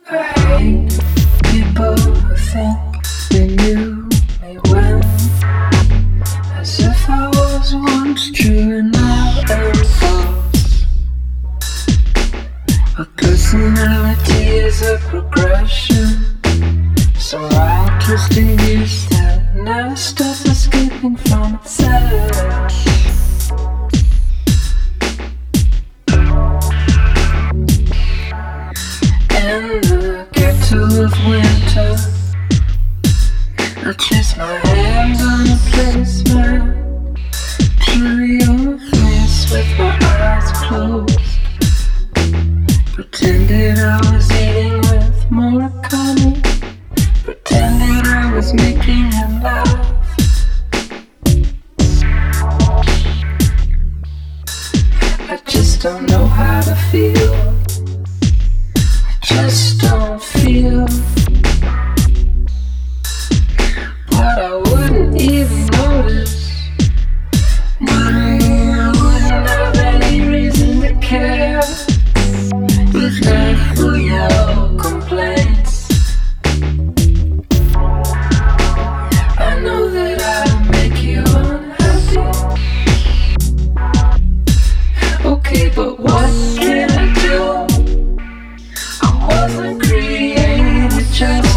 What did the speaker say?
I hate people who think they knew me when, as if I was once true and now am false. But personality is a progression, so I'll twist and use that never stops escaping from itself. In the ghetto of winter, I chase my hands on the placement to your face with my eyes closed. Pretended I was eating with Murakami, pretended I was making him laugh. I just don't know how to feel. Just don't feel. But I wouldn't even notice. I wouldn't have any reason to care. If not for your complaints, I know that I make you unhappy. Okay, but what can I do? I wasn't created just